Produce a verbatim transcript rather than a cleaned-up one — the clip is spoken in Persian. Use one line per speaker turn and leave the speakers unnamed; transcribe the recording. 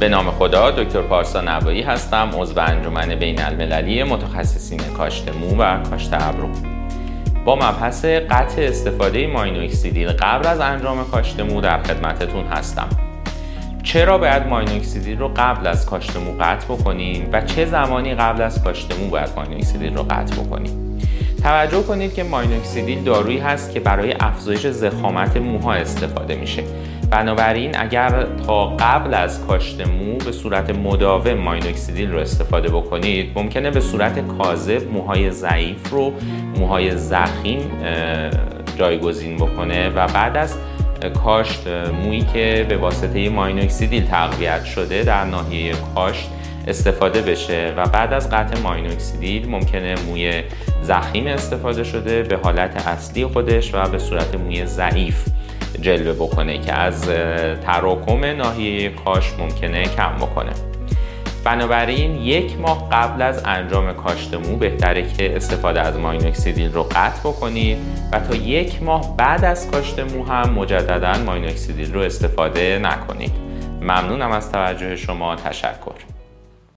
به نام خدا، دکتر پارسا نوایی هستم، عضو انجمن بین‌المللی متخصصین کاشت مو و کاشت ابرو. با مبحث قطع استفاده ماینوکسیدیل قبل از انجام کاشت مو در خدمتتون هستم. چرا باید ماینوکسیدیل رو قبل از کاشت مو قطع بکنیم و چه زمانی قبل از کاشت مو باید ماینوکسیدیل رو قطع بکنیم؟ توجه کنید که ماینوکسیدیل دارویی هست که برای افزایش ضخامت موها استفاده میشه. بنابراین اگر تا قبل از کاشت مو به صورت مداوم ماینوکسیدیل رو استفاده بکنید، ممکنه به صورت کاذب موهای ضعیف رو، موهای ضخیم جایگزین بکنه و بعد از کاشت مویی که به واسطه ماینوکسیدیل تقویت شده در ناحیه کاشت استفاده بشه و بعد از قطع ماینوکسیدیل ممکنه موی ضخیم استفاده شده به حالت اصلی خودش و به صورت موی ضعیف جلوه بکنه که از تراکم ناحیه کاشت ممکنه کم بکنه. بنابراین یک ماه قبل از انجام کاشت مو بهتره که استفاده از ماینوکسیدیل رو قطع بکنید و تا یک ماه بعد از کاشت مو هم مجددا ماینوکسیدیل رو استفاده نکنید. ممنونم از توجه شما. تشکر.